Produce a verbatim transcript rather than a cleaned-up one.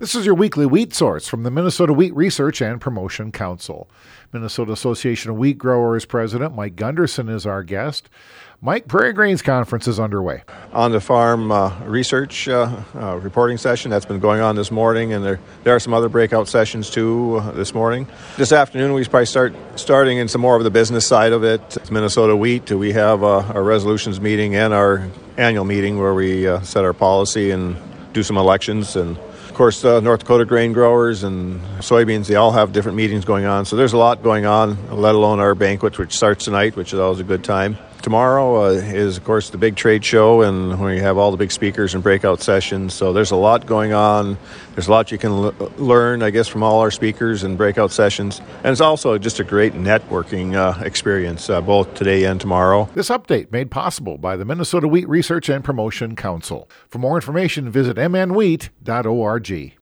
This is your weekly wheat source from the Minnesota Wheat Research and Promotion Council. Minnesota Association of Wheat Growers President Mike Gunderson is our guest. Mike, Prairie Grains Conference is underway. On the farm uh, research uh, uh, reporting session that's been going on this morning, and there there are some other breakout sessions too uh, this morning. This afternoon we probably start starting in some more of the business side of it. It's Minnesota Wheat. We have uh, our resolutions meeting and our annual meeting where we uh, set our policy and do some elections. And of course, uh, North Dakota grain growers and soybeans, they all have different meetings going on. So there's a lot going on, let alone our banquet, which starts tonight, which is always a good time. Tomorrow uh, is, of course, the big trade show, and we have all the big speakers and breakout sessions. So there's a lot going on. There's a lot you can l- learn, I guess, from all our speakers and breakout sessions. And it's also just a great networking uh, experience, uh, both today and tomorrow. This update made possible by the Minnesota Wheat Research and Promotion Council. For more information, visit m n wheat dot org.